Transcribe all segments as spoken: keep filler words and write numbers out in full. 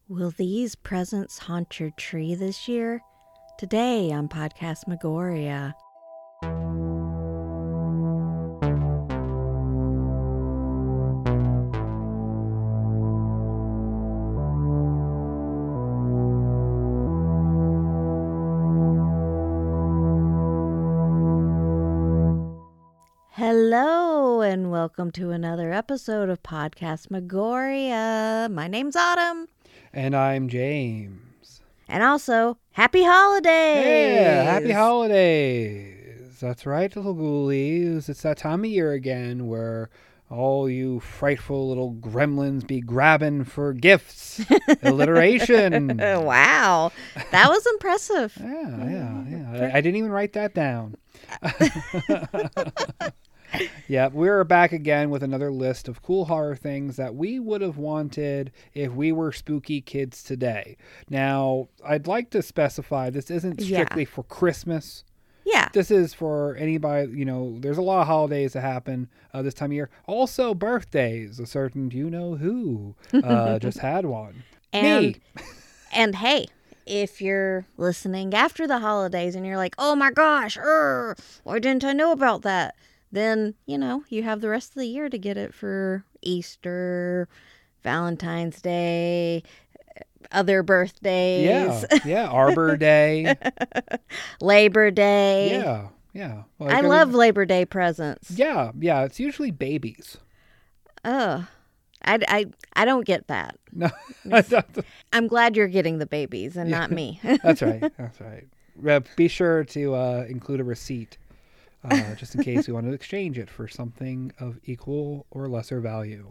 Will these presents haunt your tree this year? Today on Podcast Megoria. Hello and welcome to another episode of Podcast Megoria. My name's Autumn. And I'm James. And also, happy holidays! Yeah, happy holidays. That's right, little ghoulies. It's that time of year again where all you frightful little gremlins be grabbing for gifts. Alliteration. Wow, that was impressive. Yeah, yeah, yeah. I, I didn't even write that down. Yeah, we're back again with another list of cool horror things that we would have wanted if we were spooky kids today. Now, I'd like to specify this isn't strictly Yeah. for Christmas. Yeah. This is for anybody, you know, there's a lot of holidays that happen uh, this time of year. Also, birthdays. A certain you-know-who uh, just had one. And, Me. and hey, if you're listening after the holidays and you're like, oh my gosh, er, why didn't I know about that? Then, you know, you have the rest of the year to get it for Easter, Valentine's Day, other birthdays. Yeah, yeah, Arbor Day. Labor Day. Yeah, yeah. Like, I mean, love Labor Day presents. Yeah, yeah, it's usually babies. Ugh. I, I, I don't get that. No, I'm glad you're getting the babies and Yeah. not me. that's right, that's right. Uh, Be sure to uh, include a receipt. Uh, just in case we want to exchange it for something of equal or lesser value.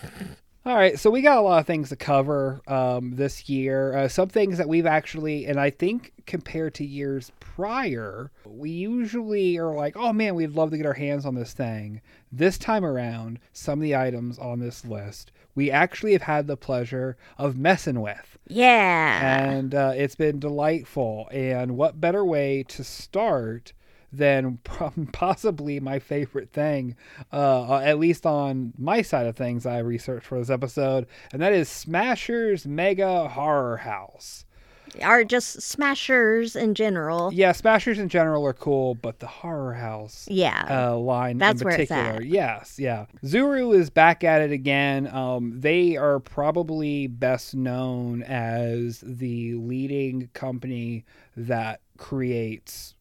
All right, so we got a lot of things to cover um, this year. Uh, some things that we've actually, and I think compared to years prior, we usually are like, oh man, we'd love to get our hands on this thing. This time around, some of the items on this list, we actually have had the pleasure of messing with. Yeah. And uh, it's been delightful. And what better way to start than possibly my favorite thing, uh, at least on my side of things I researched for this episode, and that is Smasher's Mega Horror House. Or just smashers in general. Yeah, Smashers in general are cool, but the Horror House Yeah. uh, line That's in where it's particular. at. Yes, yeah. Zuru is back at it again. Um, they are probably best known as the leading company that creates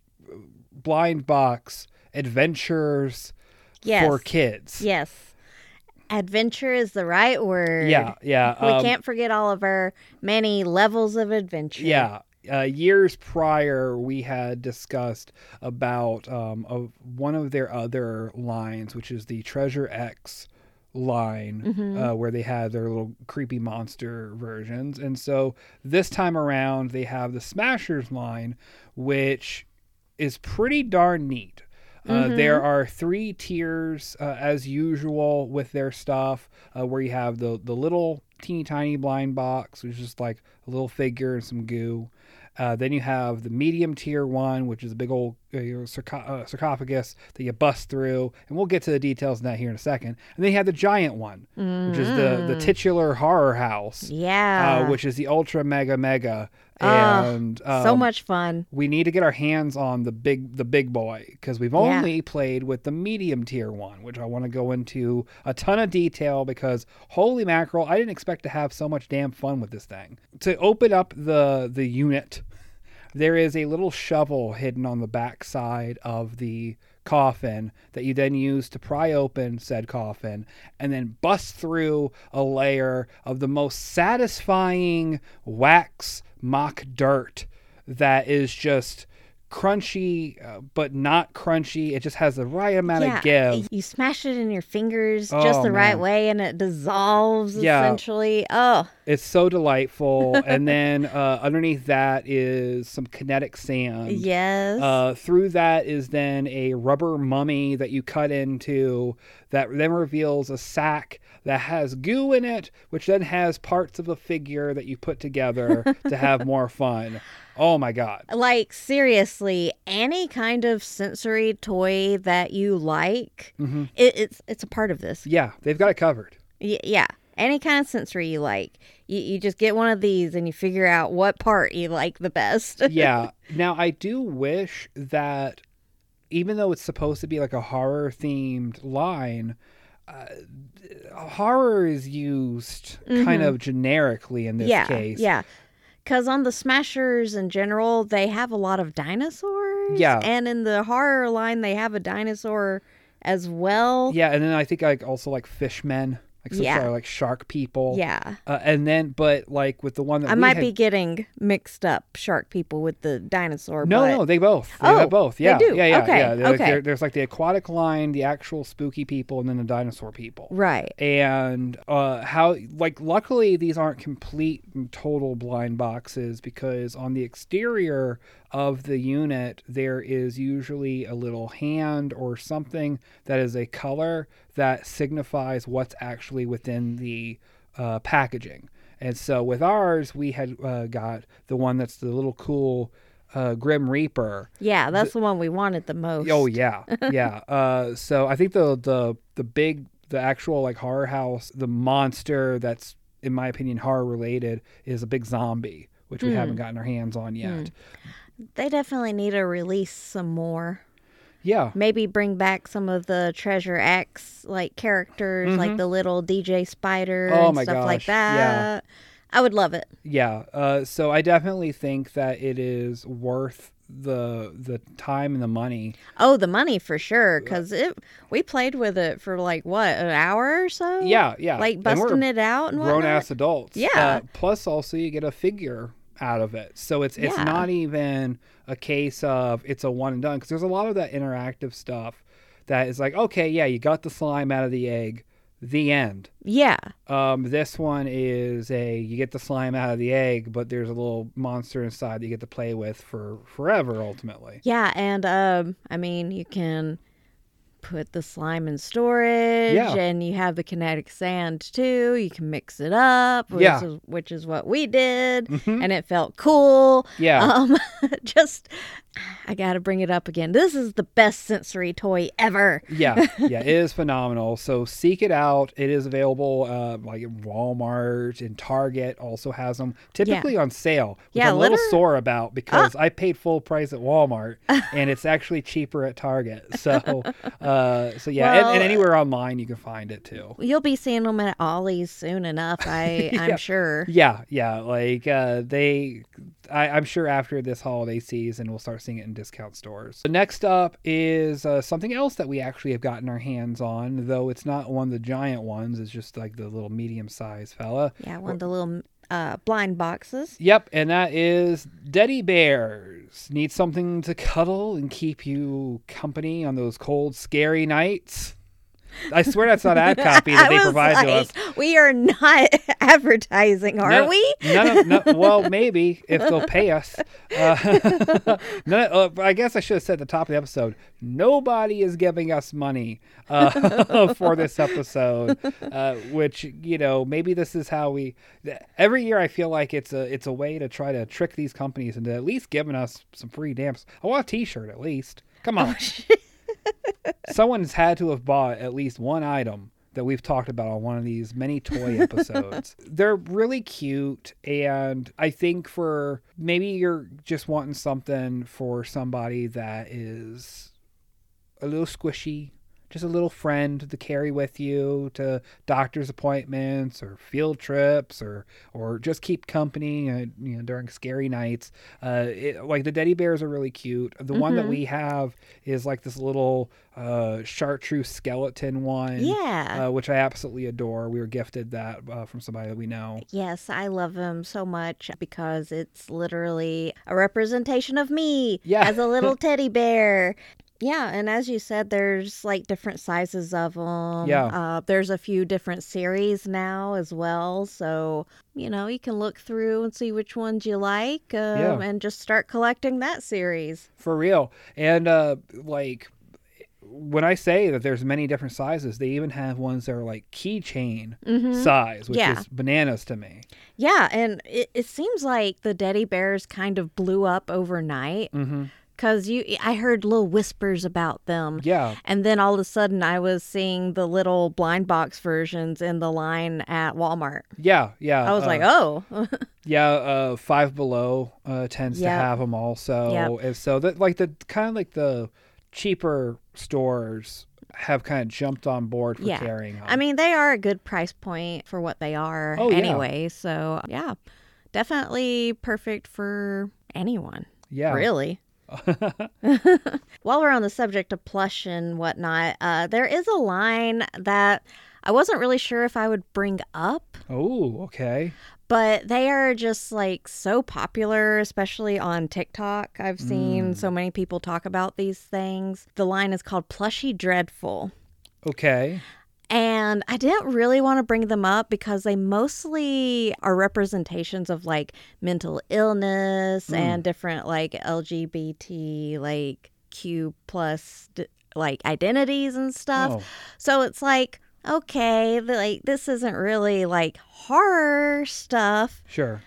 blind box adventures Yes. for kids. Yes. Adventure is the right word. Yeah, yeah. We um, can't forget all of our many levels of adventure. Yeah. Uh, years prior, we had discussed about um, of one of their other lines, which is the Treasure X line, Mm-hmm. uh, where they had their little creepy monster versions. And so this time around, they have the Smashers line, which is pretty darn neat. Uh, Mhm. There are three tiers, uh, as usual, with their stuff, uh, where you have the, the little teeny tiny blind box, which is just like a little figure and some goo. Uh, then you have the medium tier one, which is a big old uh, you know, sarco- uh, sarcophagus that you bust through. And we'll get to the details of that here in a second. And then you have the giant one, which is the, the titular horror house, Yeah. uh, which is the ultra mega mega. Oh, And so um, much fun. we need to get our hands on the big the big boy, because we've Yeah. only played with the medium tier one, which I want to go into a ton of detail because holy mackerel, I didn't expect to have so much damn fun with this thing. To open up the the unit, there is a little shovel hidden on the back side of the coffin that you then use to pry open said coffin and then bust through a layer of the most satisfying wax mock dirt that is just crunchy, uh, but not crunchy. It just has the right amount Yeah. of give. You smash it in your fingers Oh, just the right man. way and it dissolves Yeah. essentially. Oh, It's so delightful. And then uh, underneath that is some kinetic sand. yes. Uh, through that is then a rubber mummy that you cut into that then reveals a sack that has goo in it, which then has parts of a figure that you put together to have more fun. Oh my God. Like, seriously, any kind of sensory toy that you like, hmm it, it's it's a part of this. Yeah, they've got it covered. Y- yeah. any kind of sensory you like. You, you just get one of these and you figure out what part you like the best. Yeah. Now, I do wish that even though it's supposed to be like a horror themed line, uh, horror is used mm-hmm. kind of generically in this yeah, case. Yeah. Because on the Smashers in general, they have a lot of dinosaurs. Yeah. And in the horror line, they have a dinosaur as well. Yeah, and then I think like also like fishmen. Like some yeah. sort of like shark people. Yeah. Uh, and then, but like with the one that I we might had... be getting mixed up shark people with the dinosaur. No, but... no, they both. They oh, have both. Yeah. They do? Yeah, yeah, okay. yeah. They're, okay. They're, there's like the aquatic line, the actual spooky people, and then the dinosaur people. Right. And uh, how, like, luckily these aren't complete and total blind boxes because on the exterior of the unit, there is usually a little hand or something that is a color that signifies what's actually within the uh, packaging. And so with ours, we had uh, got the one that's the little cool uh, Grim Reaper. Yeah, that's the, the one we wanted the most. Oh, yeah. Yeah. uh, so I think the, the, the big, the actual like horror house, the monster that's, in my opinion, horror related is a big zombie, which we mm. haven't gotten our hands on yet. Mm. They definitely need to release some more. Yeah. Maybe bring back some of the Treasure X like characters, mm-hmm. like the little D J Spider oh and my stuff gosh. like that. Yeah. I would love it. Yeah. Uh, so I definitely think that it is worth the the time and the money. Oh, the money for sure, because it we played with it for like what, an hour or so. Yeah, yeah. Like busting it out and grown whatnot. ass adults. Yeah. Uh, plus, also you get a figure out of it, so it's it's yeah. not even a case of it's a one and done, because there's a lot of that interactive stuff that is like, okay, yeah, you got the slime out of the egg, the end. Yeah. Um, this one is a you get the slime out of the egg, but there's a little monster inside that you get to play with for forever, ultimately. Yeah, and um, I mean, you can put the slime in storage, yeah. and you have the kinetic sand too. You can mix it up, which, yeah. is, which is what we did, mm-hmm. and it felt cool. Yeah. Um, just, I gotta bring it up again. This is the best sensory toy ever. yeah, yeah, it is phenomenal. So seek it out. It is available uh, like at Walmart and Target also has them, typically yeah. on sale, which yeah, I'm a litter... little sore about because uh. I paid full price at Walmart and it's actually cheaper at Target. So, uh, so yeah, well, and, and anywhere online you can find it too. You'll be seeing them at Ollie's soon enough, I, yeah. I'm sure. Yeah, yeah, like uh, they... I, I'm sure after this holiday season, we'll start seeing it in discount stores. The next up is uh, something else that we actually have gotten our hands on, though it's not one of the giant ones. It's just like the little medium-sized fella. Yeah, one of the little uh, blind boxes. Yep, and that is Teddy Bears. Need something to cuddle and keep you company on those cold, scary nights? I swear that's not ad copy that they provide like, to us. We are not advertising, are no, we? No, no, no, well, maybe if they'll pay us. Uh, no, uh, I guess I should have said at the top of the episode, nobody is giving us money uh, for this episode, uh, which, you know, maybe this is how we... Every year I feel like it's a it's a way to try to trick these companies into at least giving us some free damps. I want a t-shirt at least. Come on. Oh, someone's had to have bought at least one item that we've talked about on one of these many toy episodes. They're really cute, and I think for maybe you're just wanting something for somebody that is a little squishy, just a little friend to carry with you to doctor's appointments or field trips, or or just keep company, uh, you know, during scary nights. Uh, it, like the Teddy Bears are really cute. The mm-hmm. one that we have is like this little uh, chartreuse skeleton one, yeah, uh, which I absolutely adore. We were gifted that uh, from somebody that we know. Yes, I love him so much because it's literally a representation of me yeah. as a little teddy bear. Yeah, and as you said, there's like different sizes of them. Yeah. Uh, there's a few different series now as well. So, you know, you can look through and see which ones you like um, yeah. and just start collecting that series. For real. And uh, like when I say that there's many different sizes, they even have ones that are like keychain mm-hmm. size, which yeah. is bananas to me. Yeah, and it, it seems like the Teddy Bears kind of blew up overnight. Mm-hmm. Because you, I heard little whispers about them. Yeah. And then all of a sudden I was seeing the little blind box versions in the line at Walmart. Yeah, yeah. I was uh, like, oh. Yeah, uh, Five Below uh, tends Yep. to have them also. Yep. And so that like the kind of like the cheaper stores have kind of jumped on board for Yeah. carrying them. I mean, they are a good price point for what they are Oh, yeah. anyway. So, yeah, definitely perfect for anyone. yeah. Really. While we're on the subject of plush and whatnot, uh, there is a line that I wasn't really sure if I would bring up, Oh, okay. but they are just like so popular, especially on TikTok. I've seen Mm. so many people talk about these things. The line is called Plushy Dreadful. Okay. And I didn't really want to bring them up because they mostly are representations of like mental illness Mm. and different like L G B T, like Q plus d- like identities and stuff. Oh, So it's like, okay, the- like this isn't really like horror stuff, sure.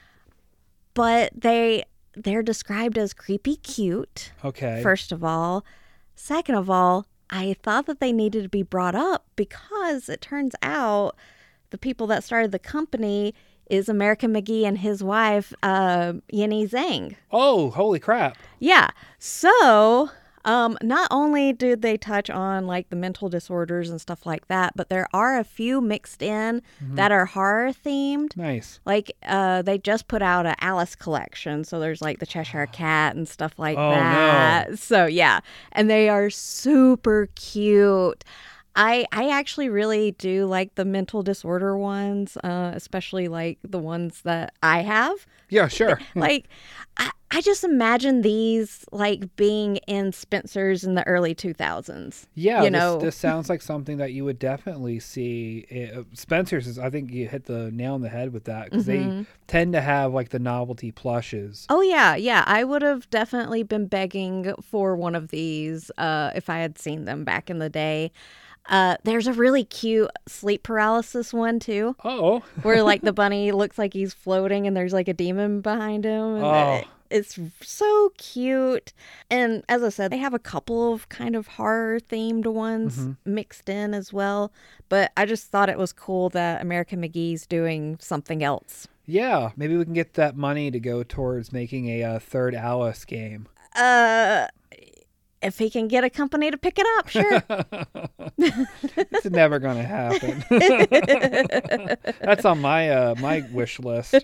but they they're described as creepy cute. Okay. First of all, second of all, I thought that they needed to be brought up because it turns out the people that started the company is American McGee and his wife, uh, Yinny Zhang. Oh, holy crap. Yeah. So, um, not only did they touch on like the mental disorders and stuff like that, but there are a few mixed in Mhm. that are horror themed. Nice. Like, uh, they just put out a Alice collection, so there's like the Cheshire Cat and stuff like Oh, that. no. So yeah, and they are super cute. I I actually really do like the mental disorder ones, uh, especially like the ones that I have. Yeah, sure. Like, I, I just imagine these like being in Spencer's in the early two thousands. Yeah, you this, know. this sounds like something that you would definitely see. Uh, Spencer's is, I think you hit the nail on the head with that because Mhm. they tend to have like the novelty plushes. Oh yeah, yeah. I would have definitely been begging for one of these uh, if I had seen them back in the day. Uh, there's a really cute sleep paralysis one too, Oh, where like the bunny looks like he's floating and there's like a demon behind him. And Oh. it- it's so cute. And as I said, they have a couple of kind of horror themed ones Mhm. mixed in as well. But I just thought it was cool that American McGee's doing something else. yeah. Maybe we can get that money to go towards making a uh, third Alice game. Uh, if he can get a company to pick it up, sure. It's never going to happen. That's on my uh, my wish list.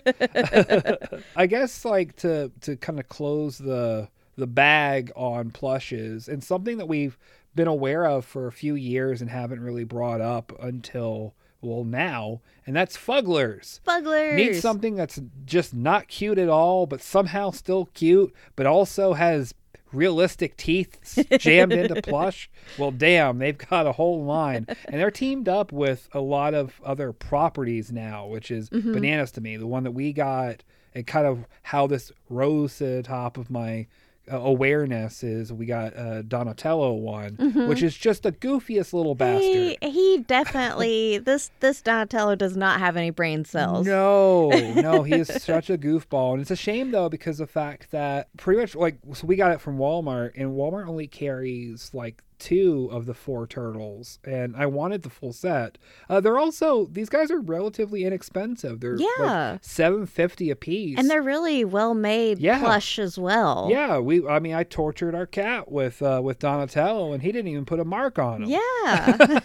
I guess like to to kind of close the the bag on plushes and something that we've been aware of for a few years and haven't really brought up until well now, and that's Fugglers. Fugglers. Need something that's just not cute at all, but somehow still cute, but also has realistic teeth jammed into plush. Well, damn, they've got a whole line. And they're teamed up with a lot of other properties now, which is Mhm. bananas to me. The one that we got and kind of how this rose to the top of my uh, awareness is we got a Donatello one, Mhm. which is just the goofiest little bastard. He, he definitely this this Donatello does not have any brain cells. No, no, he is such a goofball. And it's a shame, though, because of the fact that pretty much, like, so we got it from Walmart, and Walmart only carries, like, two of the four turtles, and I wanted the full set. Uh, they're also, these guys are relatively inexpensive. They're Yeah. like seven fifty a piece. And they're really well made Yeah. plush as well. Yeah, we, I mean, I tortured our cat with, uh, with Donatello, and he didn't even put a mark on him. Yeah.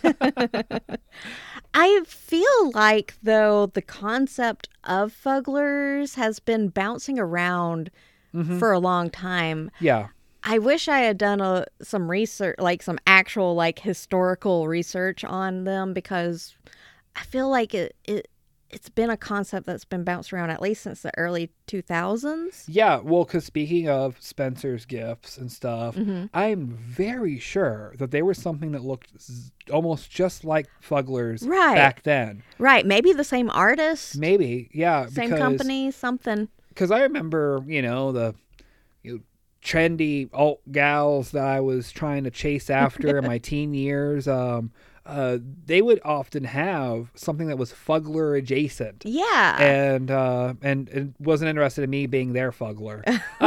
I feel like, though, the concept of Fugglers has been bouncing around Mhm. for a long time. Yeah. I wish I had done a, some research, like some actual, like, historical research on them because I feel like it, it, it's been a concept that's been bounced around at least since the early two thousands. Yeah, well, because speaking of Spencer's gifts and stuff, Mhm. I'm very sure that they were something that looked z- almost just like Fugglers Right. back then. Right. Maybe the same artist, Maybe, yeah. same because, company, something. Because I remember, you know, the you know, trendy alt gals that I was trying to chase after in my teen years. Um, uh, they would often have something that was Fuggler adjacent. Yeah. And uh, and it wasn't interested in me being their Fuggler.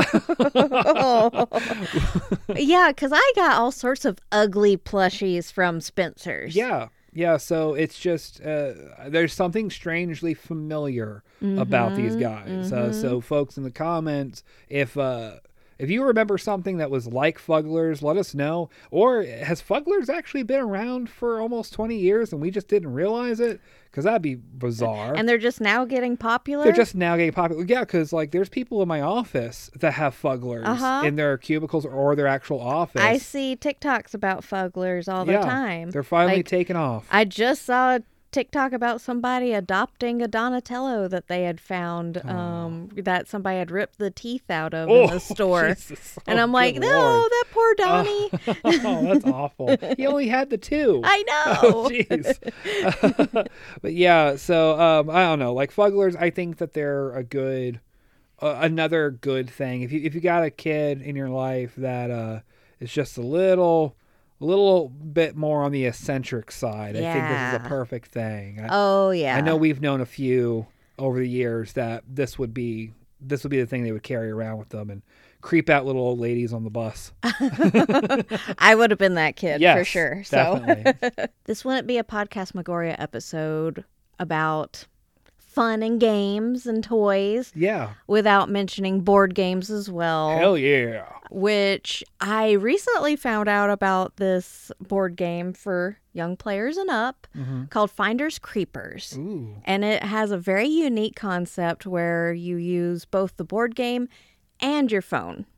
Yeah, because I got all sorts of ugly plushies from Spencer's. Yeah. Yeah, so it's just, uh, there's something strangely familiar mm-hmm, about these guys. Mm-hmm. Uh, so folks in the comments, if uh, if you remember something that was like Fugglers, let us know. Or has Fugglers actually been around for almost twenty years and we just didn't realize it? Because that'd be bizarre. And they're just now getting popular? They're just now getting popular. Yeah, because like there's people in my office that have Fugglers uh-huh. in their cubicles or their actual office. I see TikToks about Fugglers all yeah, the time. They're finally like, taking off. I just saw a TikTok about somebody adopting a Donatello that they had found oh. um, that somebody had ripped the teeth out of oh, in the store. Jesus. And oh, I'm like, no, Lord. That poor Donnie. Oh, oh, that's awful. He only had the two. I know. Oh, jeez. Uh, but yeah, so um, I don't know. Like Fugglers, I think that they're a good, uh, another good thing. If you if you got a kid in your life that uh, is just a little. A little bit more on the eccentric side. Yeah. I think this is a perfect thing. I, oh yeah. I know we've known a few over the years that this would be this would be the thing they would carry around with them and creep out little old ladies on the bus. I would have been that kid yes, for sure. Definitely. So this wouldn't be a Podcastmagoria episode about fun and games and toys. Yeah. Without mentioning board games as well. Hell yeah. Which I recently found out about this board game for young players and up mm-hmm. called Finders Creepers. Ooh. And it has a very unique concept where you use both the board game and your phone.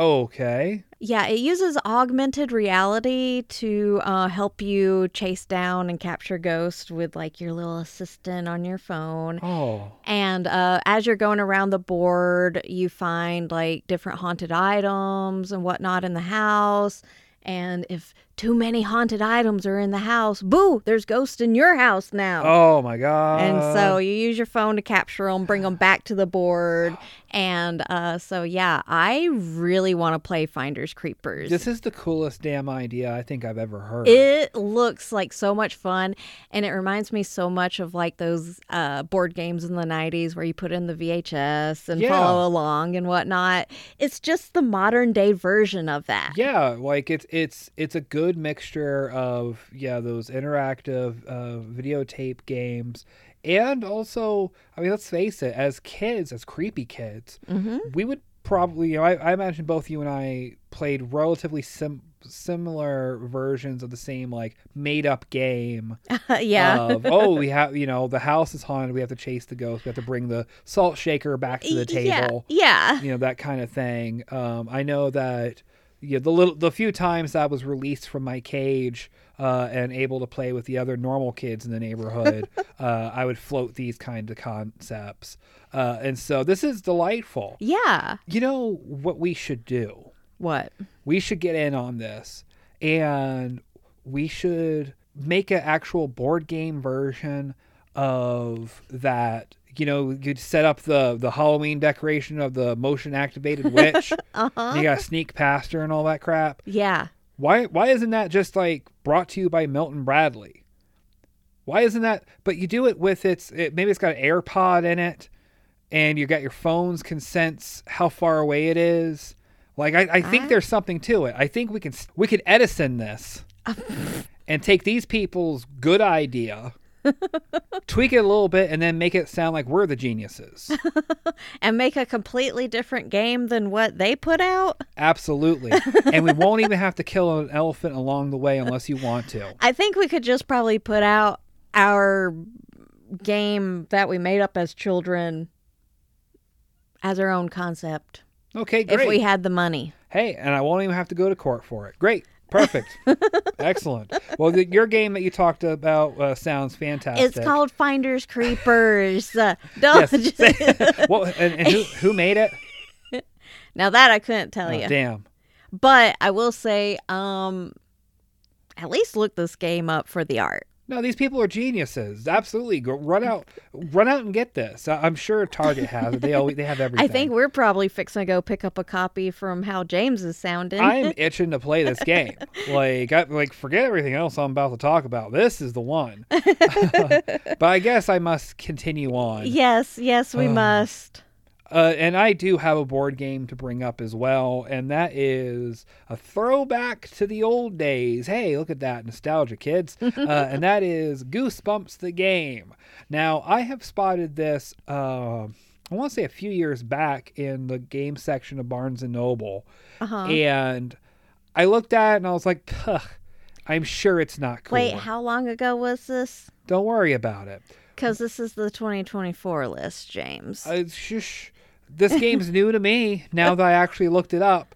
Okay. Yeah, it uses augmented reality to uh, help you chase down and capture ghosts with like your little assistant on your phone. Oh. And uh, as you're going around the board, you find like different haunted items and whatnot in the house. And if too many haunted items are in the house, boo, there's ghosts in your house now. Oh, my God. And so you use your phone to capture them, bring them back to the board. And uh, so, yeah, I really want to play Finders Creepers. This is the coolest damn idea I think I've ever heard. It looks like so much fun. And it reminds me so much of like those uh, board games in the nineties where you put in the V H S and yeah. follow along and whatnot. It's just the modern day version of that. Yeah, like it's it's it's a good mixture of, yeah, those interactive uh, videotape games. And also, I mean, let's face it, as kids, as creepy kids, mm-hmm. we would probably, you know, I, I imagine both you and I played relatively sim- similar versions of the same, like, made-up game. yeah. Of, oh, we have, you know, the house is haunted, we have to chase the ghost, we have to bring the salt shaker back to the table. Yeah. yeah. You know, that kind of thing. Um, I know that, yeah, the little, the few times I was released from my cage uh, and able to play with the other normal kids in the neighborhood, uh, I would float these kind of concepts. Uh, and so this is delightful. Yeah. You know what we should do? What? We should get in on this, and we should make an actual board game version of that. You know, you'd set up the, the Halloween decoration of the motion activated witch. uh-huh. You gotta sneak past her and all that crap. Yeah. Why why isn't that just like brought to you by Milton Bradley? Why isn't that? But you do it with its, it, maybe it's got an AirPod in it, and you got your phones can sense how far away it is. Like I, I think I... there's something to it. I think we can we could Edison this and take these people's good idea. Tweak it a little bit and then make it sound like we're the geniuses. And make a completely different game than what they put out? Absolutely. And we won't even have to kill an elephant along the way unless you want to. I think we could just probably put out our game that we made up as children as our own concept. Okay, great. If we had the money. Hey, and I won't even have to go to court for it. Great. Perfect. Excellent. Well, the, your game that you talked about uh, sounds fantastic. It's called Finders Creepers. Uh, don't yes. just... well, and, and who, who made it? Now that I couldn't tell oh, you. Damn. But I will say, um, at least look this game up for the art. No, these people are geniuses. Absolutely, go run out, run out and get this. I- I'm sure Target has it. They always they have everything. I think we're probably fixing to go pick up a copy from how James is sounding. I'm itching to play this game. Like, I, like forget everything else I'm about to talk about. This is the one. But I guess I must continue on. Yes, yes, we Oh. must. Uh, and I do have a board game to bring up as well, and that is a throwback to the old days. Hey, look at that nostalgia, kids. uh, and that is Goosebumps the game. Now, I have spotted this, uh, I want to say a few years back in the game section of Barnes and Noble. Uh-huh. And I looked at it and I was like, Ugh, I'm sure it's not cool. Wait, how long ago was this? Don't worry about it. Because this is the twenty twenty-four list, James. Uh, shush. This game's new to me now that I actually looked it up.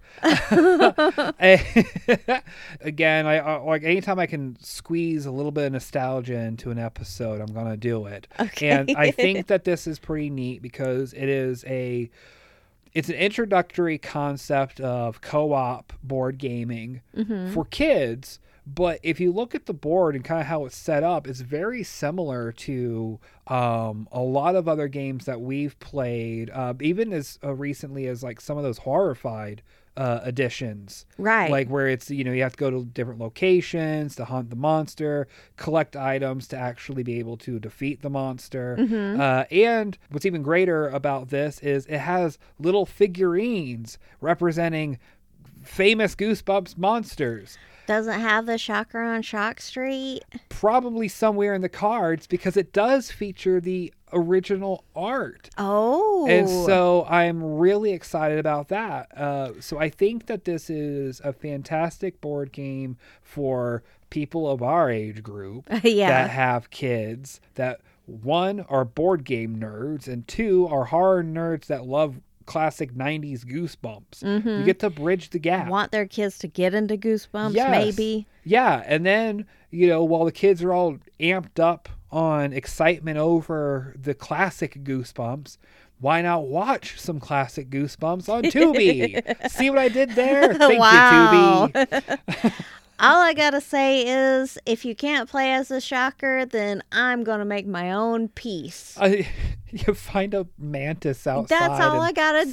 Again, I uh, like anytime I can squeeze a little bit of nostalgia into an episode, I'm gonna do it. Okay. And I think that this is pretty neat because it is a it's an introductory concept of co-op board gaming Mm-hmm. for kids. But if you look at the board and kind of how it's set up, it's very similar to um, a lot of other games that we've played, uh, even as uh, recently as like some of those Horrified uh, editions. Right. Like where it's, you know, you have to go to different locations to hunt the monster, collect items to actually be able to defeat the monster. Mm-hmm. Uh, and what's even greater about this is it has little figurines representing famous Goosebumps monsters. Doesn't have the Shocker on Shock Street. Probably somewhere in the cards because it does feature the original art. Oh. And so I'm really excited about that. Uh, so I think that this is a fantastic board game for people of our age group Yeah. that have kids that, one, are board game nerds, and two, are horror nerds that love classic nineties Goosebumps. Mm-hmm. You get to bridge the gap. Want their kids to get into Goosebumps, Yes. maybe. Yeah, and then, you know, while the kids are all amped up on excitement over the classic Goosebumps, why not watch some classic Goosebumps on Tubi? See what I did there? Thank Wow. you, Tubi. All I gotta say is, if you can't play as a Shocker, then I'm gonna make my own piece. Uh, you find a mantis outside. That's all and- I gotta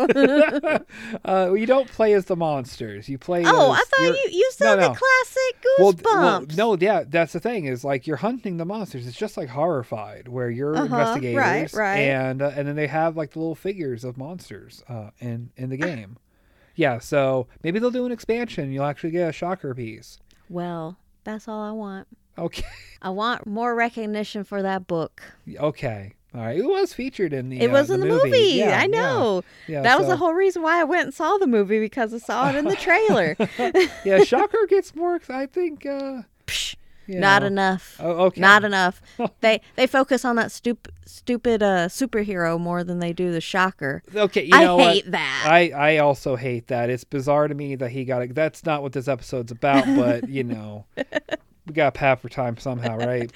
do. uh, you don't play as the monsters. You play Oh, as I thought you're- you, you said No, the no. classic Well, Goosebumps. well, no, yeah, that's the thing is like you're hunting the monsters. It's just like Horrified, where you're Uh-huh, investigators, right, right. and uh, and then they have like the little figures of monsters uh, in in the game. Yeah, so maybe they'll do an expansion. And you'll actually get a Shocker piece. Well, that's all I want. Okay, I want more recognition for that book. okay, all right. It was featured in the. It uh, was in the movie. Yeah, I yeah, know. yeah, that was so- the whole reason why I went and saw the movie, because I saw it in the trailer. Yeah, Shocker gets more. I think. Uh, Psh, you not know. enough. Oh, okay. Not enough. they they focus on that stupid stupid uh, superhero more than they do the Shocker. Okay, you I know what? hate that. I, I also hate that. It's bizarre to me that he got it. That's not what this episode's about, but, you know, we got to pad for time somehow, right?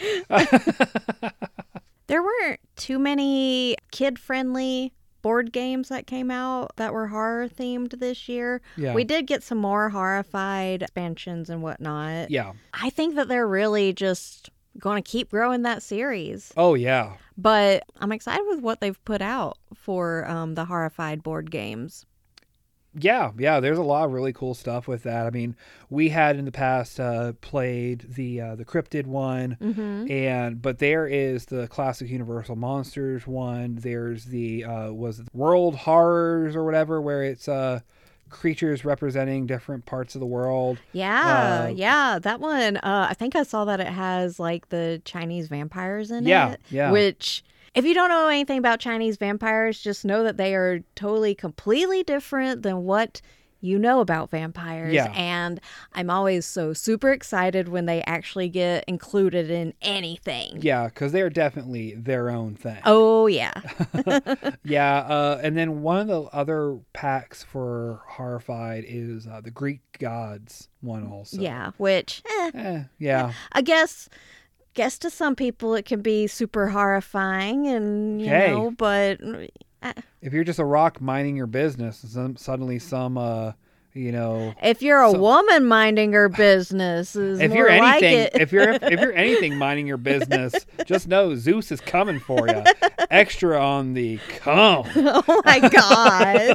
There weren't too many kid-friendly board games that came out that were horror themed this year. Yeah. We did get some more Horrified expansions and whatnot. Yeah. I think that they're really just going to keep growing that series. Oh, yeah. But I'm excited with what they've put out for um, the Horrified board games. Yeah, yeah, there's a lot of really cool stuff with that. I mean, we had in the past uh, played the uh, the cryptid one, Mm-hmm. and but there is the classic Universal Monsters one. There's the uh, was it World Horrors or whatever, where it's uh, creatures representing different parts of the world. Yeah, Uh, yeah, that one. Uh, I think I saw that it has like the Chinese vampires in Yeah, it. yeah. Which, if you don't know anything about Chinese vampires, just know that they are totally, completely different than what you know about vampires. Yeah. And I'm always so super excited when they actually get included in anything. Yeah, because they're definitely their own thing. Oh, yeah. Yeah, uh, and then one of the other packs for Horrified is uh, the Greek Gods one also. Yeah, which, eh, Eh, yeah. I guess, guess to some people it can be super horrifying, and you Hey. know, but uh, If you're just a rock minding your business, and some, suddenly some uh, you know. If you're a So- woman minding her business, is If more you're like anything, it. if you're if you're anything minding your business, just know Zeus is coming for you. Extra on the come. Oh my god.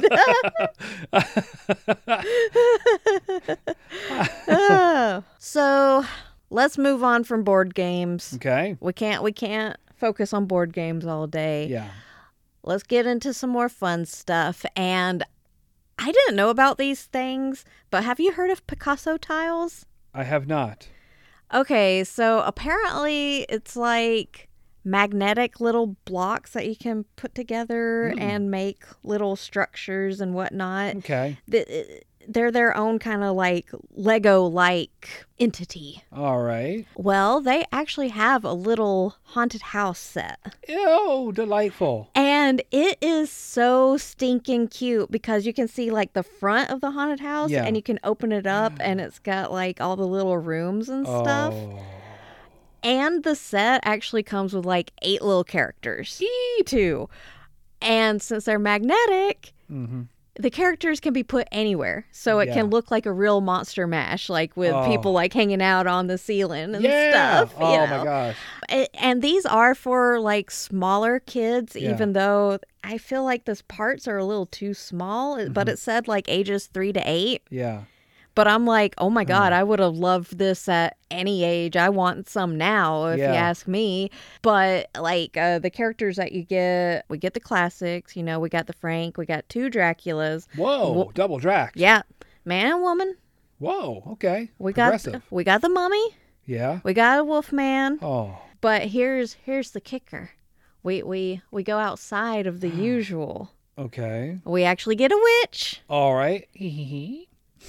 Oh. So let's move on from board games. Okay. We can't we can't focus on board games all day. Yeah. Let's get into some more fun stuff. And I didn't know about these things, but have you heard of Picasso tiles? I have not. Okay, so apparently it's like magnetic little blocks that you can put together Mm. and make little structures and whatnot. Okay. Th- They're their own kind of like Lego-like entity. All right. Well, they actually have a little haunted house set. Ew, delightful. And it is so stinking cute because you can see like the front of the haunted house Yeah. and you can open it up and it's got like all the little rooms and stuff. Oh. And the set actually comes with like eight little characters too. And since they're magnetic, Mm-hmm. the characters can be put anywhere. So it Yeah. can look like a real Monster Mash, like with Oh. people like hanging out on the ceiling and Yeah. stuff. you Oh know. my gosh. A- And these are for like smaller kids, Yeah. even though I feel like the parts are a little too small, but Mm-hmm. it said like ages three to eight. Yeah. But I'm like, oh my God, Mm. I would have loved this at any age. I want some now, if Yeah. you ask me. But like uh, the characters that you get, we get the classics. You know, we got the Frank, we got two Draculas. Whoa. Wha- Double Drax. Yeah, man and woman. Whoa. Okay. We got Progressive. we got the Mummy. Yeah. We got a Wolfman. Oh. But here's here's the kicker. We we we go outside of the usual. Okay. We actually get a witch. All right. Hee hee hee.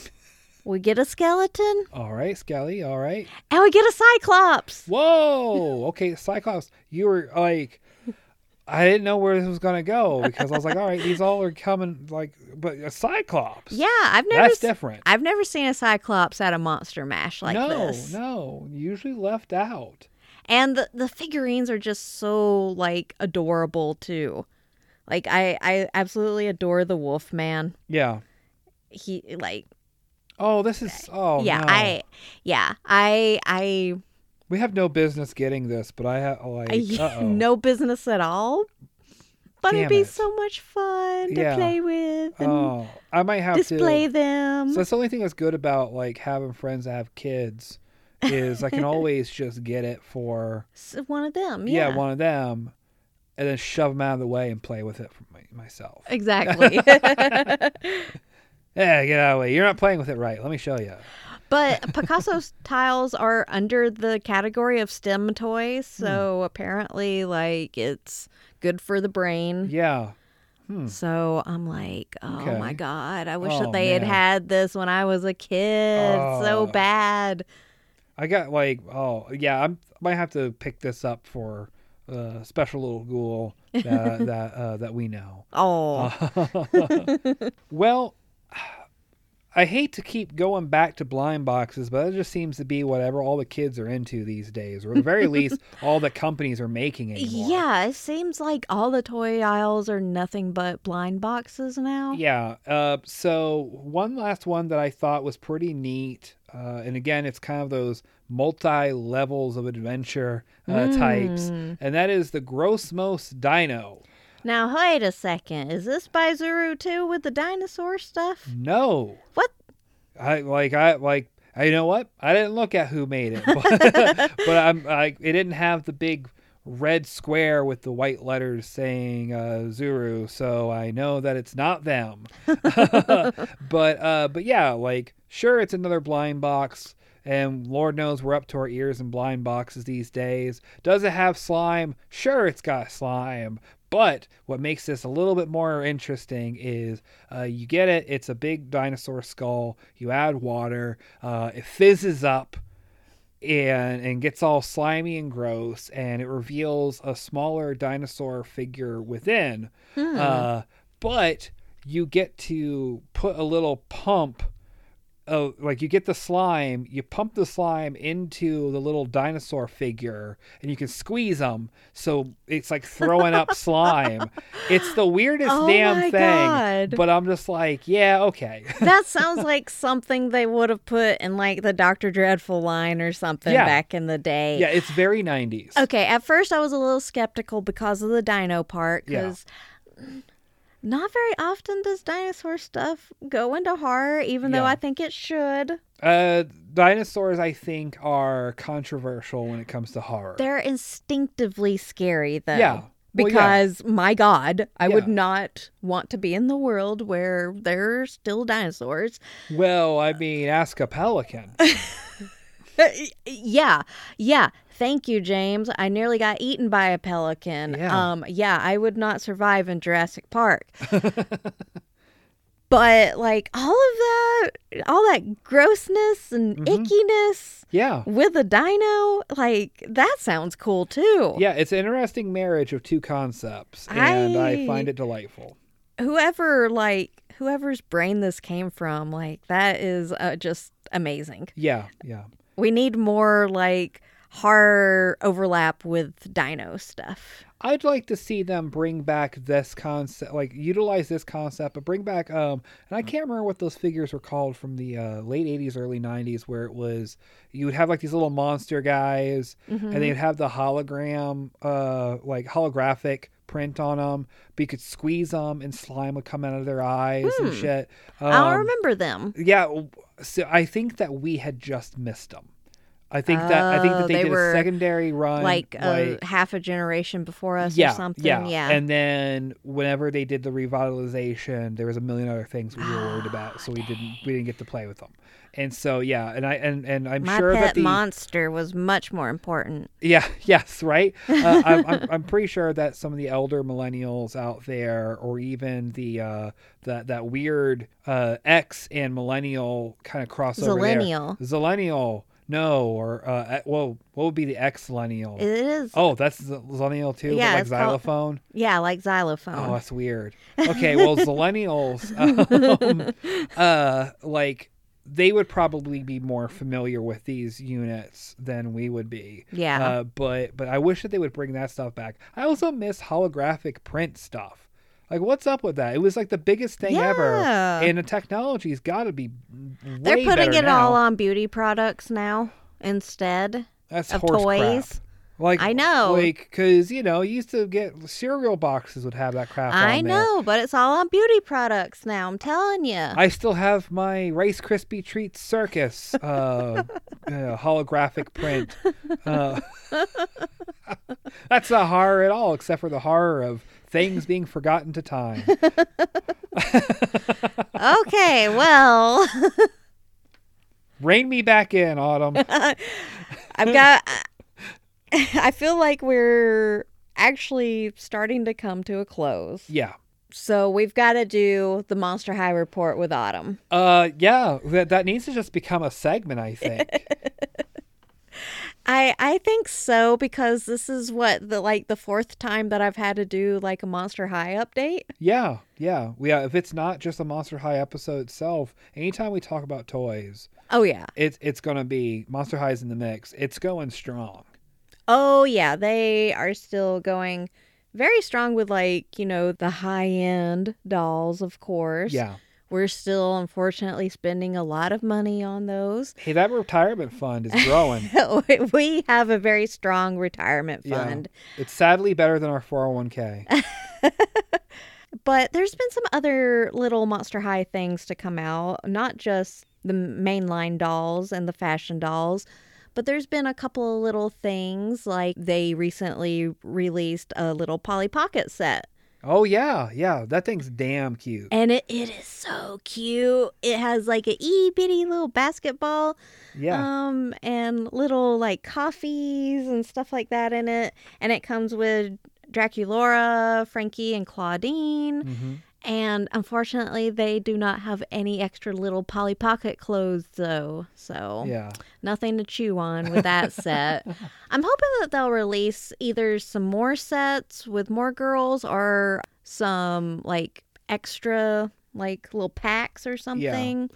We get a skeleton, All right, Skelly. All right. and we get a Cyclops. Whoa. Okay, Cyclops. You were like, I didn't know where this was gonna go because I was like, all right, these all are coming like, but a Cyclops. Yeah, I've never That's s- different. I've never seen a Cyclops at a Monster Mash like no, this. no, usually left out. And the the figurines are just so like adorable too. Like I I absolutely adore the Wolfman. Yeah. He like Oh, this is. Oh, yeah, no. I yeah, I I We have no business getting this, but I have like. I Uh-oh. no business at all. But Damn it'd be it. so much fun to Yeah. play with and Oh, I might have display to. them. So that's the only thing that's good about like having friends that have kids is I can always just get it for S- one of them, yeah, yeah. one of them, and then shove them out of the way and play with it for my, myself. Exactly. Yeah, get out of the way. You're not playing with it right. Let me show you. But Picasso's tiles are under the category of STEM toys, Hmm. so apparently, like, it's good for the brain. Yeah. Hmm. So I'm like, oh Okay. my God, I wish Oh, that they had man. had this when I was a kid. So Oh. bad. I got like oh yeah. I'm, I might have to pick this up for a special little ghoul that that uh, that we know. Oh, Well, I hate to keep going back to blind boxes, but it just seems to be whatever all the kids are into these days, or at the very least, all the companies are making anymore. yeah. It seems like all the toy aisles are nothing but blind boxes now. Yeah. Uh, so one last one that I thought was pretty neat, uh, and again, it's kind of those multi levels of adventure uh, types, Mm. and that is the Grossmos Dino. Now, wait a second. Is this by Zuru too with the dinosaur stuff? No. What? I like I like I, you know what? I didn't look at who made it, but, but I'm like it didn't have the big red square with the white letters saying uh, Zuru, so I know that it's not them. but uh, but yeah, like sure, it's another blind box, and Lord knows we're up to our ears in blind boxes these days. Does it have slime? Sure, it's got slime. But what makes this a little bit more interesting is uh, you get it. It's a big dinosaur skull. You add water. Uh, it fizzes up and and gets all slimy and gross. And it reveals a smaller dinosaur figure within. Hmm. Uh, but you get to put a little pump oh, like you get the slime, you pump the slime into the little dinosaur figure, and you can squeeze them. So it's like throwing up slime. It's the weirdest Oh damn my thing. God. But I'm just like, yeah, okay. That sounds like something they would have put in like the Doctor Dreadful line or something Yeah. back in the day. Yeah, it's very nineties. Okay, at first I was a little skeptical because of the dino part, because not very often does dinosaur stuff go into horror, even though Yeah. I think it should. Uh, dinosaurs, I think, are controversial when it comes to horror. They're instinctively scary, though. Yeah. Well, yeah. Because, my God, I would Yeah. not want to be in the world where there are still dinosaurs. Well, I mean, ask a pelican. Yeah, yeah. Thank you, James. I nearly got eaten by a pelican. Yeah. Um, yeah, I would not survive in Jurassic Park. But like all of that, all that grossness and Mhm. ickiness Yeah. with a dino, like that sounds cool too. Yeah, it's an interesting marriage of two concepts, and I, I- find it delightful. Whoever like whoever's brain this came from, like that is uh, just amazing. Yeah, yeah. We need more like horror overlap with dino stuff. I'd like to see them bring back this concept, like utilize this concept, but bring back, um, and I can't remember what those figures were called from the uh, late eighties, early nineties, where it was, you would have like these little monster guys, and they'd have the hologram, uh, like holographic print on them, but you could squeeze them and slime would come out of their eyes and shit. Um, I don't remember them. Yeah, so I think that we had just missed them. I think that I think Oh, that they, they did were a secondary run, Like, uh, like half a generation before us yeah, or something. yeah, Yeah. And then whenever they did the revitalization, there was a million other things we were worried about, so we didn't we didn't get to play with them. And so yeah, and I and, and I'm My sure pet that the monster was much more important. yeah yes right. Uh, I'm, I'm I'm pretty sure that some of the elder millennials out there, or even the uh, that that weird uh, X and millennial kind of crossover Zillennial. there, Zillennial. No, or uh, well, what would be the X-lennial? It is. Oh, that's Zillennial too, Yeah, but like it's called- xylophone. Yeah, like xylophone. Oh, that's weird. Okay, well, Zillennials, um, uh, like they would probably be more familiar with these units than we would be. Yeah. Uh, but but I wish that they would bring that stuff back. I also miss holographic print stuff. Like, what's up with that? It was like the biggest thing ever, Yeah. and the technology's got to be way They're putting better it now. all on beauty products now instead. That's of horse toys. crap. Like I know. like because you know you used to get cereal boxes would have that crap. I on there. know, but it's all on beauty products now. I'm telling you. I still have my Rice Krispie Treats Circus uh, uh, holographic print. Uh, that's not horror at all, except for the horror of things being forgotten to time. Okay, well, Rein me back in, Autumn. I've got. I feel like we're actually starting to come to a close. Yeah. So we've got to do the Monster High report with Autumn. Uh, yeah. That that needs to just become a segment, I think. I I think so, because this is what the like the fourth time that I've had to do like a Monster High update. Yeah, yeah. We uh, if it's not just a Monster High episode itself, anytime we talk about toys, Oh yeah. it's it's gonna be Monster High's in the mix. It's going strong. Oh yeah, they are still going very strong with like, you know, the high-end dolls, of course. Yeah. We're still unfortunately spending a lot of money on those. Hey, that retirement fund is growing. We have a very strong retirement Yeah. fund. It's sadly better than our four oh one k. But there's been some other little Monster High things to come out, not just the mainline dolls and the fashion dolls, but there's been a couple of little things, like they recently released a little Polly Pocket set. Oh yeah, yeah. That thing's damn cute. And it, it is so cute. It has like a itty bitty little basketball, Yeah. um, and little like coffees and stuff like that in it. And it comes with Draculaura, Frankie, and Claudine. hmm And unfortunately, they do not have any extra little Polly Pocket clothes, though. So Yeah. nothing to chew on with that set. I'm hoping that they'll release either some more sets with more girls or some like extra like little packs or something.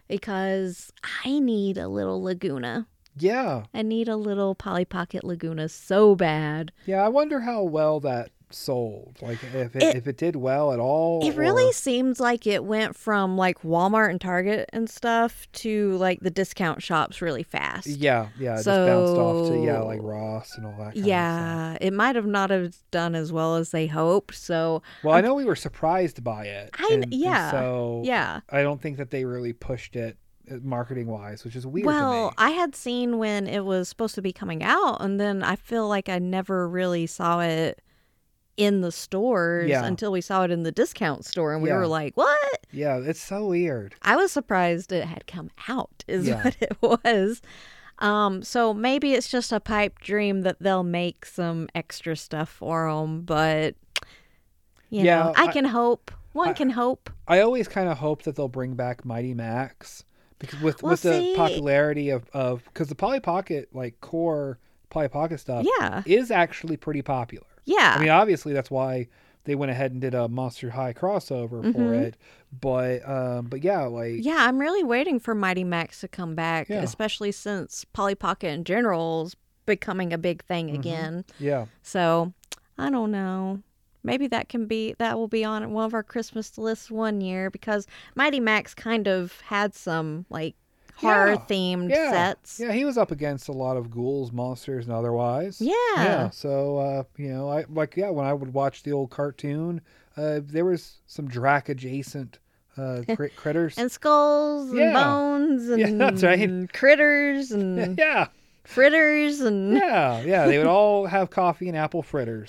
because I need a little Laguna. Yeah. I need a little Polly Pocket Laguna so bad. Yeah, I wonder how well that sold. Like if it, It- if it did well at all. It really or- seems like it went from like Walmart and Target and stuff to like the discount shops really fast. Yeah, yeah, it just bounced off to yeah, So- like Ross and all that kind of stuff. Yeah, it might have not have done as well as they hoped. So Well, I know we were surprised by it. I- and- and yeah, so yeah. I don't think that they really pushed it marketing wise, which is weird Well, to me. I had seen when it was supposed to be coming out, and then I feel like I never really saw it in the stores Yeah. until we saw it in the discount store, and we Yeah. were like, "What?" Yeah, it's so weird. I was surprised it had come out. Is Yeah. what it was. Um, so maybe it's just a pipe dream that they'll make some extra stuff for them, but you Yeah, know, I I- can hope. One I- can hope. I always kind of hope that they'll bring back Mighty Max because with Well, with the see- popularity of of because the Polly Pocket like core Polly Pocket stuff Yeah, is actually pretty popular. yeah. I mean, obviously that's why they went ahead and did a Monster High crossover for Mhm. it, but um, but yeah, like Yeah, I'm really waiting for Mighty Max to come back, Yeah. especially since Polly Pocket in general is becoming a big thing Mhm. again. yeah, So, I don't know. Maybe that can be that will be on one of our Christmas lists one year because Mighty Max kind of had some like horror Yeah. themed yeah, sets. yeah. He was up against a lot of ghouls, monsters, and otherwise. Yeah. Yeah, so uh, you know, I like yeah. When I would watch the old cartoon, uh, there was some Drac adjacent uh, crit- critters. And skulls and Yeah. bones and Yeah, that's right. critters and yeah, fritters and yeah, yeah. They would all have coffee and apple fritters.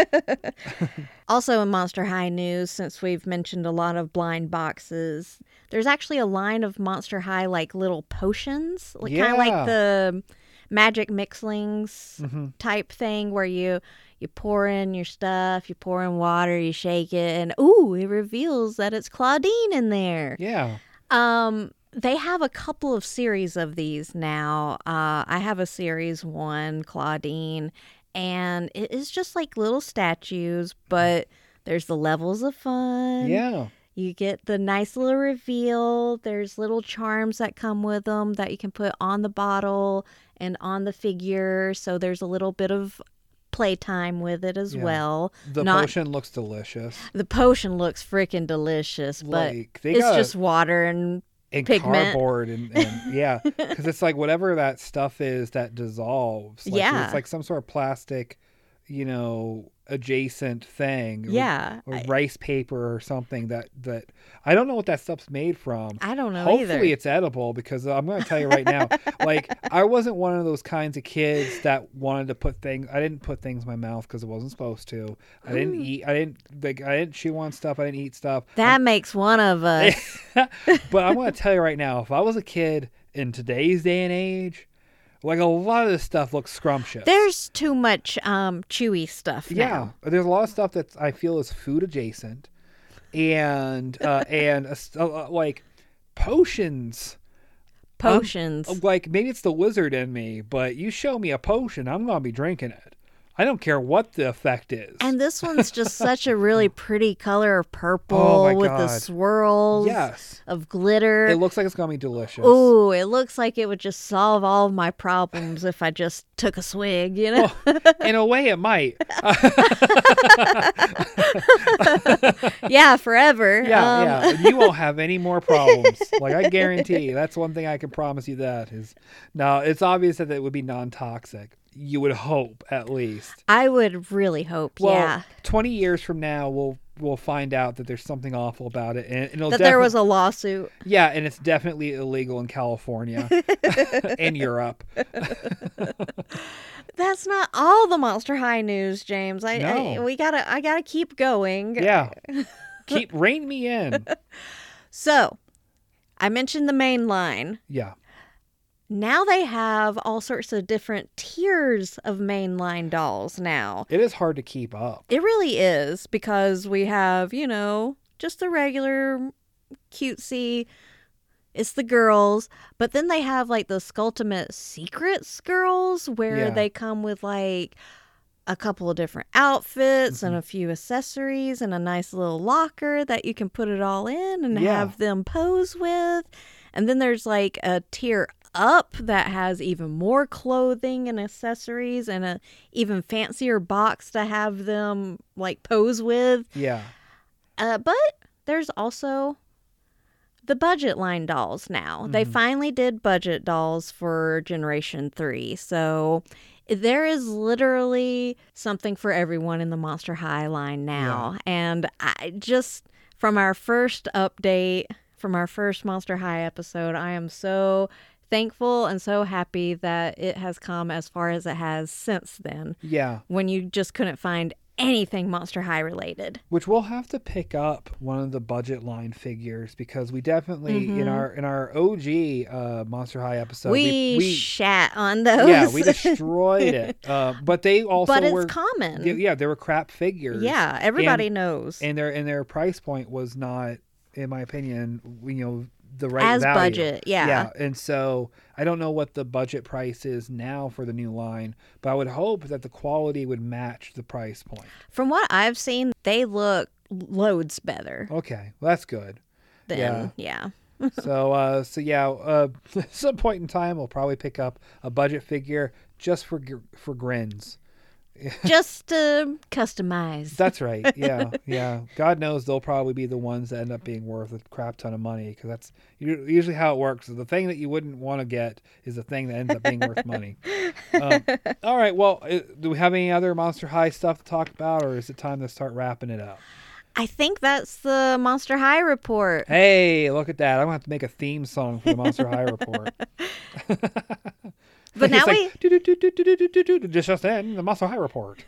Also in Monster High news, since we've mentioned a lot of blind boxes, there's actually a line of Monster High like little potions, like kind of Yeah. like the magic mixlings hmm type thing where you you pour in your stuff, you pour in water, you shake it, and ooh, it reveals that it's Claudine in there. Yeah, Um, they have a couple of series of these now. Uh, I have a series one, Claudine, and it is just like little statues, but there's the levels of fun. yeah, You get the nice little reveal. There's little charms that come with them that you can put on the bottle and on the figure. So there's a little bit of playtime with it as Yeah. well. the Not- potion looks delicious. The potion looks freaking delicious, but Like they it's got just water and and pigment. cardboard and, and yeah, because it's like whatever that stuff is that dissolves. Like, Yeah. it's like some sort of plastic, you know, adjacent thing. or- yeah. or I, rice paper or something that that I don't know what that stuff's made from. I don't know Hopefully either. it's edible because I'm going to tell you right now, like I wasn't one of those kinds of kids that wanted to put things. I didn't put things in my mouth because it wasn't supposed to. I didn't Ooh. eat. I didn't like. I didn't chew on stuff. I didn't eat stuff. That makes one of us. But I'm going to tell you right now, if I was a kid in today's day and age, like a lot of this stuff looks scrumptious. There's too much um chewy stuff Yeah, now. there's a lot of stuff that I feel is food adjacent, and uh, and uh, uh, like potions. Potions. Like maybe it's the wizard in me, but you show me a potion, I'm gonna be drinking it. I don't care what the effect is. And this one's just such a really pretty color of purple Oh my with the God. swirls yes, of glitter. it looks like it's gonna be delicious. Ooh, it looks like it would just solve all of my problems if I just took a swig, you know? In a way, it might. Yeah, forever. Yeah, Um, yeah. You won't have any more problems. Like I guarantee. That's one thing I can promise you. That is. Now it's obvious that it would be non-toxic. You would hope, at least. I would really hope, Well, yeah, twenty years from now, we'll we'll find out that there's something awful about it, and it'll that there defi- was a lawsuit. yeah, and it's definitely illegal in California and Europe. That's not all the Monster High news, James. I, I No. we gotta I gotta keep going. Yeah, keep rein me in. So, I mentioned the main line. Yeah, Now they have all sorts of different tiers of mainline dolls now. it is hard to keep up. It really is because we have, you know, just the regular cutesy, it's the girls, but then they have like the Skulltimate Secrets girls where Yeah. they come with like a couple of different outfits Mm-hmm. and a few accessories and a nice little locker that you can put it all in and Yeah. have them pose with. And then there's like a tier up that has even more clothing and accessories and a even fancier box to have them like pose with. Yeah. Uh, but there's also the budget line dolls now. Mm-hmm. They finally did budget dolls for Generation three. So there is literally something for everyone in the Monster High line now. Yeah. And I just, from our first update, from our first Monster High episode, I am so thankful and so happy that it has come as far as it has since then. Yeah. When you just couldn't find anything Monster High related. Which we'll have to pick up one of the budget line figures because we definitely mm-hmm. in our in our O G uh, Monster High episode we, we, we shat on those. Yeah, we destroyed it. Uh, but they also but it's were common. They, yeah, they were crap figures. Yeah, everybody and, knows. And their and their price point was not, in my opinion, you know, the right as value. budget. Yeah, yeah. And so I don't know what the budget price is now for the new line, but I would hope that the quality would match the price point. From what I've seen, they look loads better. Okay, well, that's good. Then, yeah. yeah. so, uh, so yeah, uh, at some point in time, we'll probably pick up a budget figure just for for grins. Just to customize. That's right. Yeah, yeah. God knows they'll probably be the ones that end up being worth a crap ton of money because that's usually how it works. The thing that you wouldn't want to get is the thing that ends up being worth money. Um, all right. Well, do we have any other Monster High stuff to talk about, or is it time to start wrapping it up? I think that's the Monster High report. Hey, look at that. I'm going to have to make a theme song for the Monster High report. But now like, we just just in the Monster High report.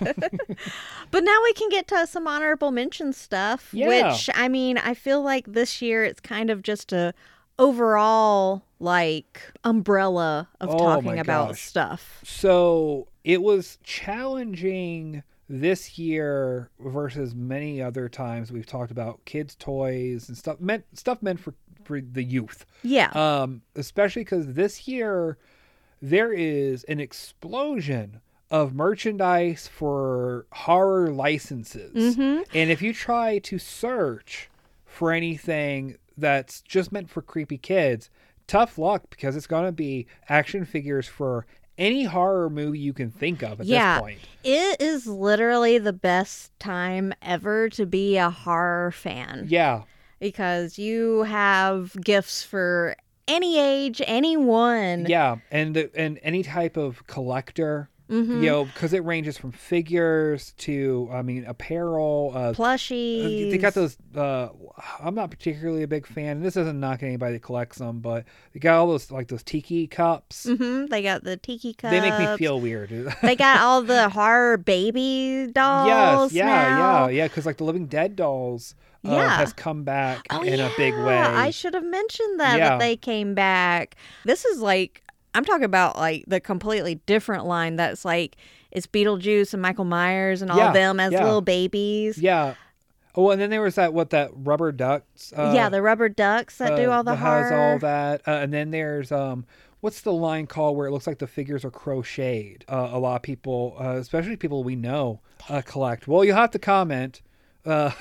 But now we can get to some honorable mention stuff. Yeah. Which I mean, I feel like this year it's kind of just a overall like umbrella of oh talking about stuff. So it was challenging this year versus many other times we've talked about kids' toys and stuff meant stuff meant for for the youth. Yeah. Um, especially because this year there is an explosion of merchandise for horror licenses. Mm-hmm. And if you try to search for anything that's just meant for creepy kids, tough luck because it's going to be action figures for any horror movie you can think of at yeah, this point. It is literally the best time ever to be a horror fan. Yeah. Because you have gifts for any age, anyone. Yeah, and and any type of collector, mm-hmm. you know, because it ranges from figures to, I mean, apparel, uh, plushies. They got those. Uh, I'm not particularly a big fan. This doesn't knock anybody that collects them, but they got all those like those tiki cups. Mm-hmm. They got the tiki cups. They make me feel weird. They got all the horror baby dolls. Yes, yeah, now. yeah, yeah. Because like the Living Dead dolls. Yeah. Uh, has come back oh, in yeah. a big way. I should have mentioned that, yeah. that they came back. This is like, I'm talking about like the completely different line that's like, it's Beetlejuice and Michael Myers and all yeah. of them as yeah. little babies. Yeah. Oh, and then there was that, what, that rubber ducks? Uh, yeah, the rubber ducks that uh, do all the that horror. has all that. Uh, and then there's, um, what's the line called where it looks like the figures are crocheted? Uh, a lot of people, uh, especially people we know, uh, collect. Well, you'll have to comment. Uh,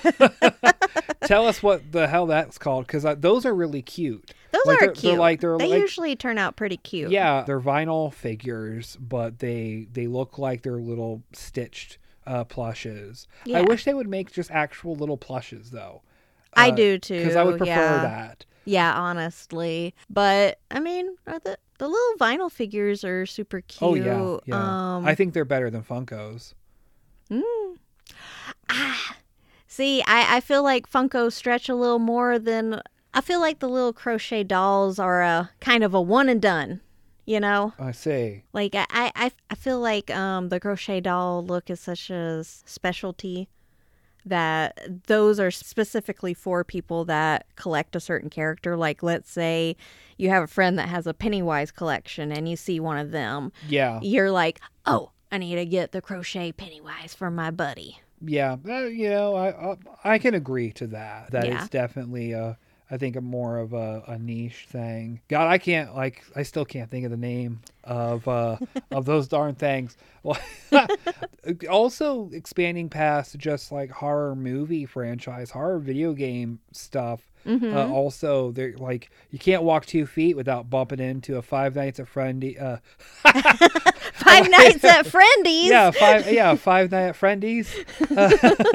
tell us what the hell that's called, because uh, those are really cute. Those like are they're, cute. They're like they're they like, usually turn out pretty cute. Yeah, they're vinyl figures, but they they look like they're little stitched uh, plushes. Yeah. I wish they would make just actual little plushes, though. I uh, do too. Because I would prefer yeah. that. Yeah, honestly. But I mean, the the little vinyl figures are super cute. Oh yeah, yeah. Um, I think they're better than Funkos. Mm. Ah. See, I, I feel like Funko stretch a little more than... I feel like the little crochet dolls are a kind of a one and done, you know? I see. Like, I, I, I feel like um, the crochet doll look is such a specialty that those are specifically for people that collect a certain character. Like, let's say you have a friend that has a Pennywise collection and you see one of them. Yeah. You're like, oh, I need to get the crochet Pennywise for my buddy. Yeah, uh, you know, I, I I can agree to that. That yeah. it's definitely, a, I think, a more of a, a niche thing. God, I can't, like, I still can't think of the name of uh, of those darn things. Also, expanding past just, like, horror movie franchise, horror video game stuff. Mm-hmm. Uh, also, they're like you can't walk two feet without bumping into a Five Nights at Freddy. Uh, Five Nights at Freddy's. yeah, five. Yeah, Five Nights at Freddy's. Uh,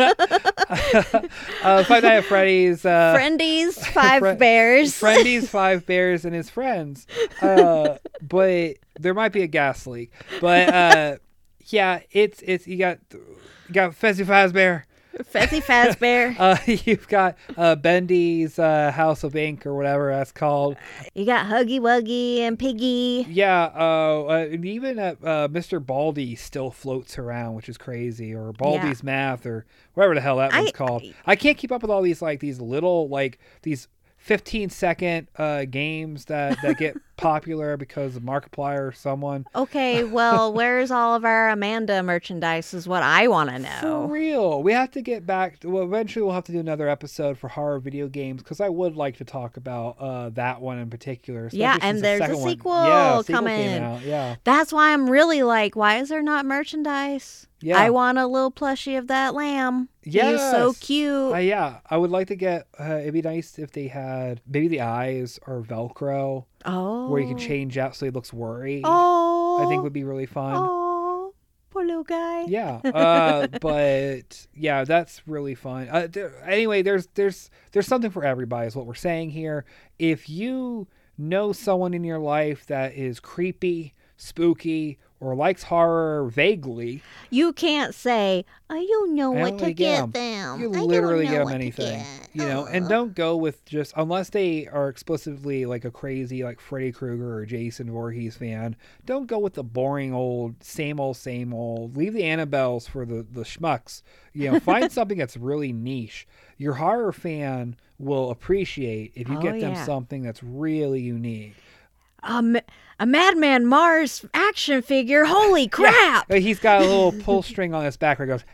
uh, Five Nights at Freddy's. Uh, Freddy's Five Fre- Bears. Freddy's Five Bears and his friends. Uh, but there might be a gas leak. But uh, yeah, it's it's you got you got Fezzy Fazbear. Fezzy Fazbear. Uh, you've got uh, Bendy's uh, House of Ink or whatever that's called. You got Huggy Wuggy and Piggy. Yeah, uh, uh, and even uh, uh, Mister Baldy still floats around, which is crazy. Or Baldy's Yeah. Math, or whatever the hell that one's I- called. I can't keep up with all these like these little like these fifteen second uh, games that, that get popular because of Markiplier or someone. Okay, well, where's all of our Amanda merchandise is what I want to For know. real, we have to get back. To, well, eventually we'll have to do another episode for horror video games because I would like to talk about uh, that one in particular. especially Yeah, since and the there's a second one- sequel yeah, sequel coming. Came out. Yeah, That's why I'm really like, why is there not merchandise? Yeah. I want a little plushie of that lamb. He's so Yes. cute. uh, yeah. I would like to get. Uh, it'd be nice if they had maybe the eyes or Velcro oh. where you can change out so he looks worried. Oh. I think would be really fun. Oh, poor little guy. Yeah, uh, but yeah, that's really fun. Uh, there, anyway, there's there's there's something for everybody, is what we're saying here. If you know someone in your life that is creepy, spooky, or likes horror vaguely, You can't say, I don't know I what don't to really get get 'em. them. you I don't literally know get them what to anything, get." you know. And Ugh. don't go with just unless they are explicitly like a crazy like Freddy Krueger or Jason Voorhees fan. Don't go with the boring old same old same old. Leave the Annabelles for the the schmucks. You know, find something that's really niche. Your horror fan will appreciate if you Oh, get them yeah. something that's really unique. Um, a Madman Mars action figure. Holy crap! Uh, He's got a little pull string on his back where it goes.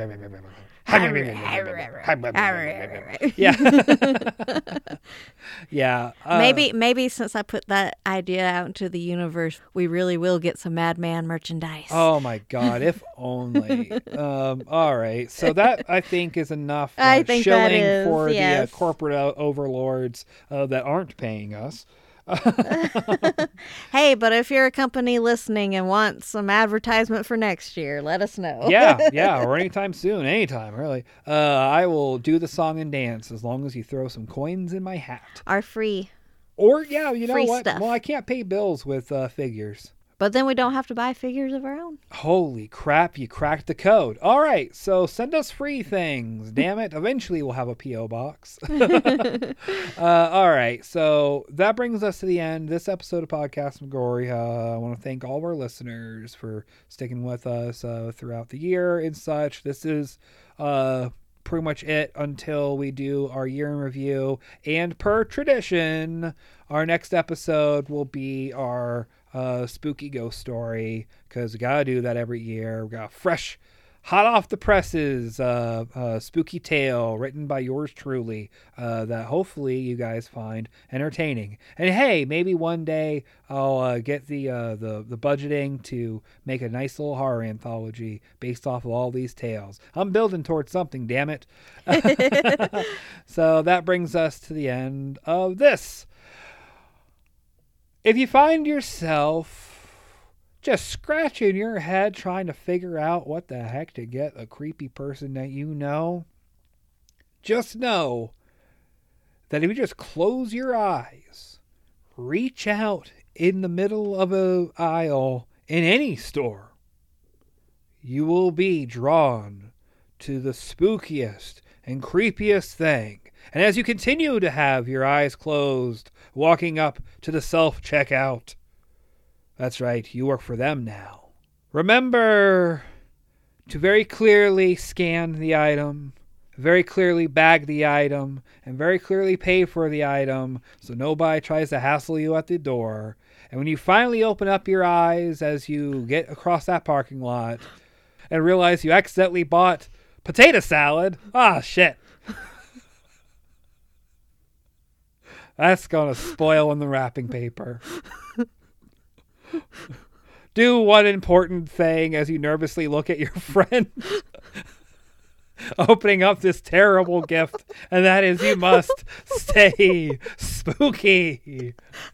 Yeah. Yeah. Uh, maybe, maybe since I put that idea out into the universe, we really will get some Madman merchandise. Oh my God! If only. um, all right, so that I think is enough uh, I think that shilling is, for yes. the uh, corporate o- overlords uh, that aren't paying us. Hey, but if you're a company listening and want some advertisement for next year, let us know. Yeah, yeah, or anytime soon, anytime really. Uh, I will do the song and dance as long as you throw some coins in my hat. Our free. Or yeah, you know Free what? stuff. Well, I can't pay bills with uh, figures. But then we don't have to buy figures of our own. Holy crap, you cracked the code. All right, so send us free things. Damn it. Eventually we'll have a P O box. uh, all right, so that brings us to the end. This episode of Podcast McGory. Uh, I want to thank all of our listeners for sticking with us uh, throughout the year and such. This is uh, pretty much it until we do our year in review. And per tradition, our next episode will be our uh, spooky ghost story, because we gotta do that every year. We got a fresh, hot off the presses, uh, uh, spooky tale written by yours truly uh, that hopefully you guys find entertaining. And hey, maybe one day I'll uh, get the, uh, the the budgeting to make a nice little horror anthology based off of all these tales. I'm building towards something, damn it. So that brings us to the end of this. If you find yourself just scratching your head trying to figure out what the heck to get a creepy person that you know, just know that if you just close your eyes, reach out in the middle of an aisle in any store, you will be drawn to the spookiest and creepiest thing. And as you continue to have your eyes closed, walking up to the self-checkout, that's right, you work for them now. Remember to very clearly scan the item, very clearly bag the item, and very clearly pay for the item so nobody tries to hassle you at the door. And when you finally open up your eyes as you get across that parking lot and realize you accidentally bought potato salad, ah, shit. That's going to spoil in the wrapping paper. Do one important thing as you nervously look at your friend opening up this terrible gift, and that is you must stay spooky.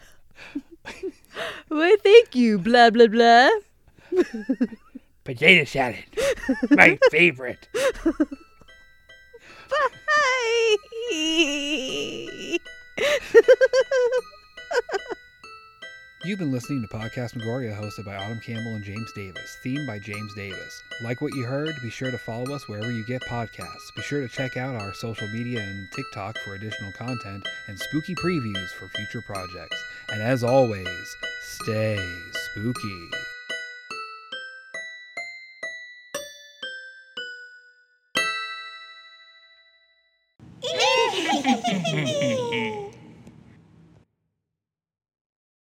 Why, thank you, blah, blah, blah. Potato salad. My favorite. Bye. You've been listening to Podcast Megoria, hosted by Autumn Campbell and James Davis, themed by James Davis. Like what you heard? Be sure to follow us wherever you get podcasts. Be sure to check out our social media and TikTok for additional content and spooky previews for future projects. And as always, stay spooky.